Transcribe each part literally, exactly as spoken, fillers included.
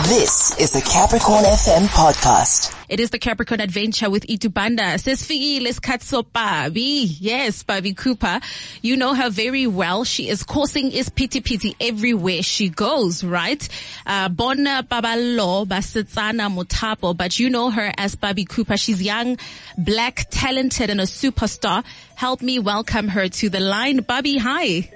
This is the Capricorn F M podcast. It is the Capricorn Adventure with Itubanda. Sesfigile isikhathi Babi. Yes, Babi Cooper. You know her very well. She is coursing is pity pity everywhere she goes, right? Uh, Bona Babalo Basitsana Mutapo, but you know her as Babi Cooper. She's young, black, talented, and a superstar. Help me welcome her to the line. Babi, hi.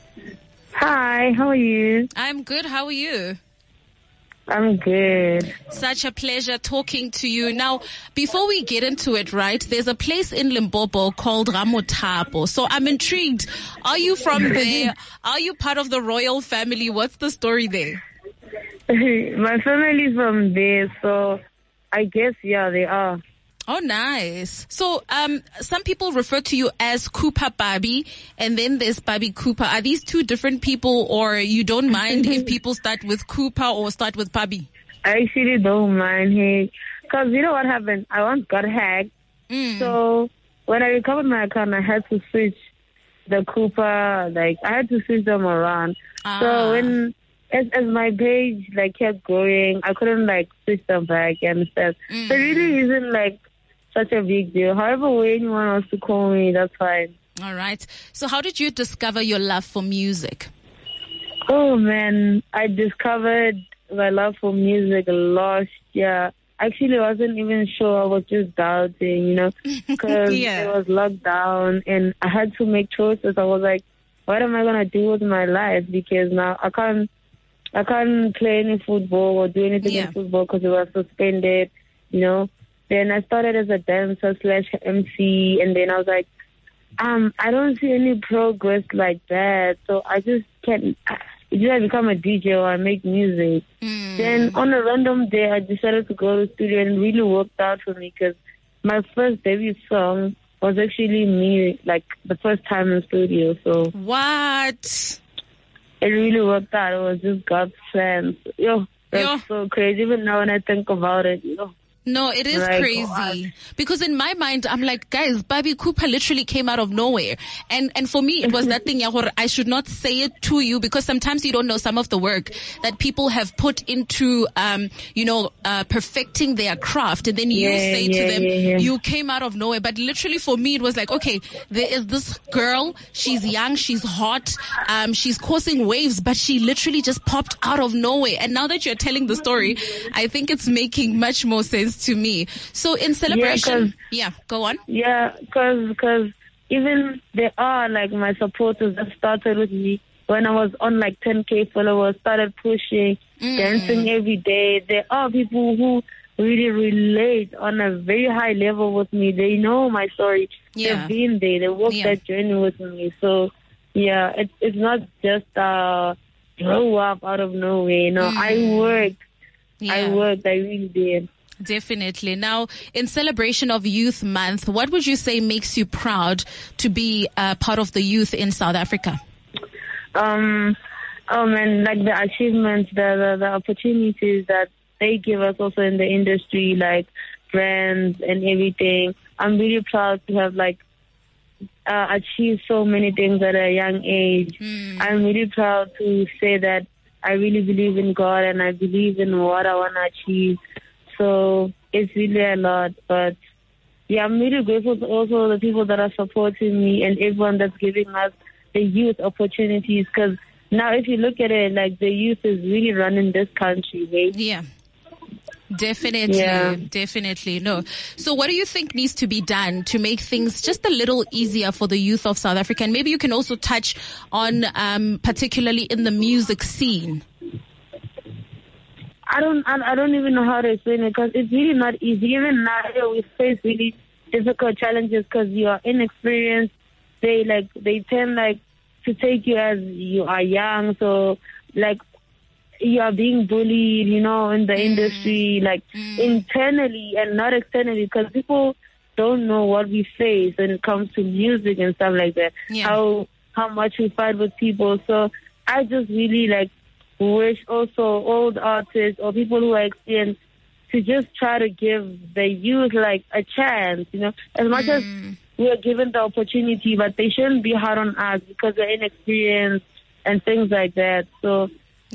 Hi, how are you? I'm good. How are you? I'm good. Such a pleasure talking to you. Now, before we get into it, right, there's a place in Limpopo called Ramothapo. So I'm intrigued. Are you from there? Are you part of the royal family? What's the story there? My family's from there, so I guess, yeah, they are. Oh, nice. So, um, some people refer to you as Cooper Babi, and then there's Babi Cooper. Are these two different people, or you don't mind if people start with Cooper or start with Babi? I actually don't mind, hey. Because you know what happened? I once got hacked. Mm. So, when I recovered my account, I had to switch the Cooper, like, I had to switch them around. Ah. So, when... As, as my page, like, kept growing, I couldn't, like, switch them back and stuff. Mm. So it really isn't, like, such a big deal. However way anyone wants to call me, that's fine. All right. So how did you discover your love for music? Oh, man. I discovered my love for music last year. Actually, I wasn't even sure. I was just doubting, you know, because yeah. It was locked down and I had to make choices. I was like, what am I going to do with my life? Because now I can't, I can't play any football or do anything yeah. in football because it was suspended, you know. Then I started as a dancer slash M C, and then I was like, um, I don't see any progress like that, so I just can't, either I become a D J or I make music. Mm. Then on a random day, I decided to go to the studio, and it really worked out for me because my first debut song was actually me, like the first time in studio. So what? It really worked out. It was just God's plan. Yo, that's Yo. so crazy. Even now when I think about it, yo. No, it is like, crazy. What? Because in my mind, I'm like, guys, Babi Cooper literally came out of nowhere. And and for me, it was that thing, I should not say it to you because sometimes you don't know some of the work that people have put into, um, you know, uh, perfecting their craft. And then you yeah, say yeah, to them, yeah, yeah. you came out of nowhere. But literally for me, it was like, okay, there is this girl. She's young. She's hot. Um, she's causing waves, but she literally just popped out of nowhere. And now that you're telling the story, I think it's making much more sense to me. So in celebration, yeah, yeah go on. Yeah, because because even there are like my supporters that started with me when I was on like ten K followers, started pushing, mm. dancing every day. There are people who really relate on a very high level with me. They know my story. Yeah. They've been there. They walked yeah. that journey with me. So yeah, it, it's not just uh grow up out of nowhere. You know, mm. I worked. Yeah. I worked. I really did. Definitely. Now, in celebration of Youth Month, what would you say makes you proud to be uh, part of the youth in South Africa? Um, oh man, like the achievements, the, the the opportunities that they give us also in the industry, like brands and everything. I'm really proud to have like uh, achieved so many things at a young age. Mm. I'm really proud to say that I really believe in God and I believe in what I want to achieve. So it's really a lot, but yeah, I'm really grateful to also the people that are supporting me and everyone that's giving us the youth opportunities. Because now, if you look at it, like the youth is really running this country, right? Yeah, definitely, yeah. definitely. No. So, what do you think needs to be done to make things just a little easier for the youth of South Africa? And maybe you can also touch on, um, particularly in the music scene. I don't, I don't even know how to explain it because it's really not easy. Even now, we face really difficult challenges because you are inexperienced. They like, they tend like to take you as you are young. So like, you are being bullied, you know, in the mm. industry, like mm. internally and not externally, because people don't know what we face when it comes to music and stuff like that. Yeah. How how much we fight with people. So I just really like. wish also old artists or people who are experienced to just try to give the youth like a chance, you know, as much mm. as we are given the opportunity, but they shouldn't be hard on us because they're inexperienced and things like that. So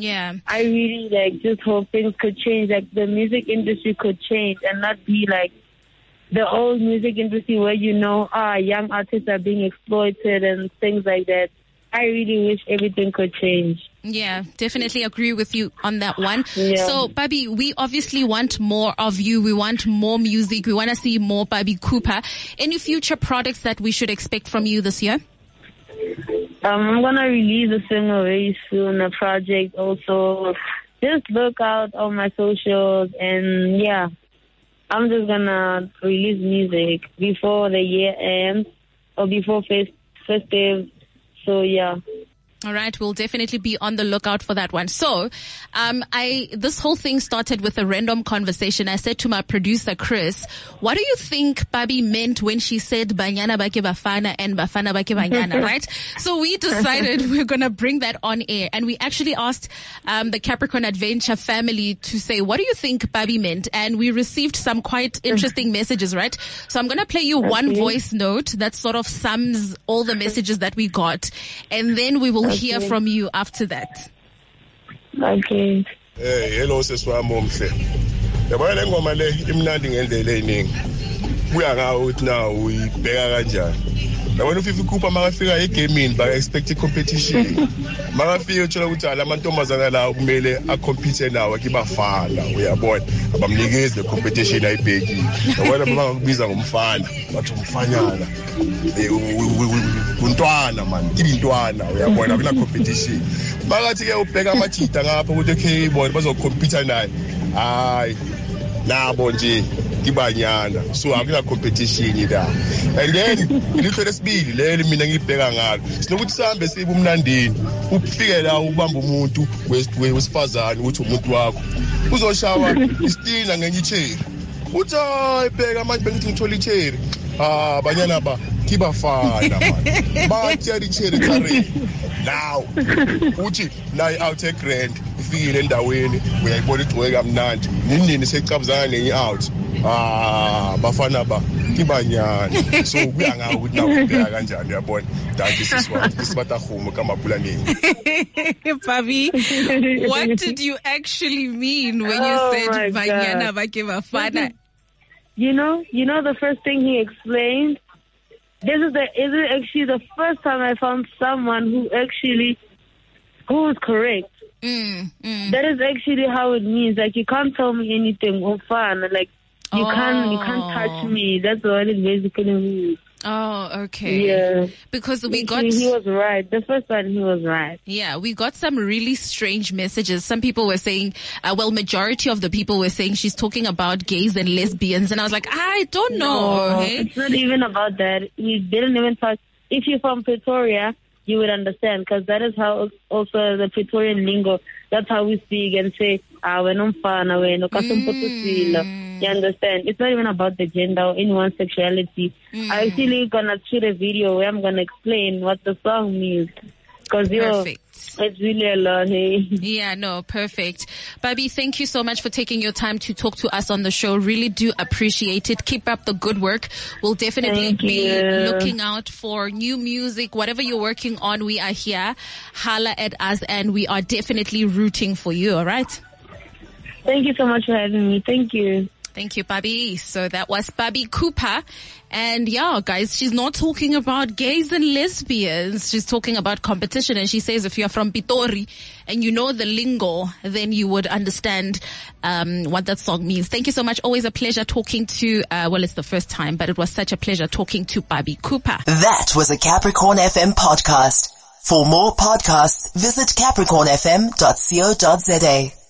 Yeah. I really like just hope things could change. Like the music industry could change and not be like the old music industry where, you know, ah, young artists are being exploited and things like that. I really wish everything could change. Yeah, definitely agree with you on that one. Yeah. So, Babi, we obviously want more of you. We want more music. We want to see more Babi Cooper. Any future products that we should expect from you this year? Um, I'm going to release a single very soon, a project also. Just look out on my socials and, yeah, I'm just going to release music before the year ends or before fest- festive. So, yeah. All right, we'll definitely be on the lookout for that one. So, um, I, this whole thing started with a random conversation. I said to my producer, Chris, what do you think Babi meant when she said Banyana Bake Bafana and Bafana Bake Banyana, right? So we decided we're going to bring that on air. And we actually asked, um, the Capricorn Adventure family to say, what do you think Babi meant? And we received some quite interesting messages, right? So I'm going to play you one voice note that sort of sums all the messages that we got. And then we will Okay. hear from you after that. Okay. Hey, hello seswami omhle. Yabona le ngoma le imnandi ngendlela eziningi. Kuya ngawo ukuthi na uyibheka kanjani. Yabona uFifi Cooper makafika egaming ba expect competition. Makafika uthola ukuthi la mantombazana la kumele acompete nawo kibafana uyabona. Abamnikeze le competition ayibhekile. Yabona bangakubiza ngomfana, bathi umfanyana. Untwana man, kibintwana uyabona kuna competition. Bakathi ke ubheka amajita ngapha ukuthi okay bona bazocompete naye. Hayi. Nabo nje kibanyana so akuna competition la and then litho lesibili leli mina ngibheka ngalo sinokuthi sihambe sibe umnandini ufike la ubamba umuntu wesifazane uthi umuntu wakho uzoshawa istina ngenye icheri uthi hayi bheka manje bengithi ngithola icheri ah banyana ba kibafana man bathi icheri kare now uthi nayi out a grand ifikile endaweni uyayibona igcwele kamnandi nini secabuzana nenye out ah bafana ba kibanyana so kuya ngawo ukuthi nawo ubheka kanjani uyabona that is what isibataghumo kamapulaning. Babi, what did you actually mean when you Oh said my banyana God. bake bafana? You know, you know the first thing he explained? This is the is it actually the first time I found someone who actually who is correct. Mm, mm. That is actually how it means. Like you can't tell me anything or fun. Like you Oh. can't you can't touch me. That's what it basically means. Oh, okay. Yeah. Because we got, Actually, he was right. The first one he was right. yeah, we got some really strange messages. Some people were saying, uh, well, majority of the people were saying she's talking about gays and lesbians. And I was like, I don't know. No, Hey? it's not even about that. He didn't even touch. If you're from Pretoria, you would understand because that is how also the Praetorian lingo. That's how we speak and say, ah, when I'm fun, when you understand? It's not even about the gender or anyone's sexuality. Mm. I'm actually gonna shoot a video where I'm gonna explain what the song means because Perfect. it's really a lot. Hey. Yeah, no, perfect. Babi, thank you so much for taking your time to talk to us on the show. Really do appreciate it. Keep up the good work. We'll definitely Thank be you. looking out for new music. Whatever you're working on, we are here. Holla at us and we are definitely rooting for you, all right? Thank you so much for having me. Thank you. Thank you, Babi. So that was Babi Cooper. And yeah, guys, she's not talking about gays and lesbians. She's talking about competition. And she says if you're from Pitori and you know the lingo, then you would understand um what that song means. Thank you so much. Always a pleasure talking to, uh well, it's the first time, but it was such a pleasure talking to Babi Cooper. That was a Capricorn F M podcast. For more podcasts, visit capricorn f m dot co dot za.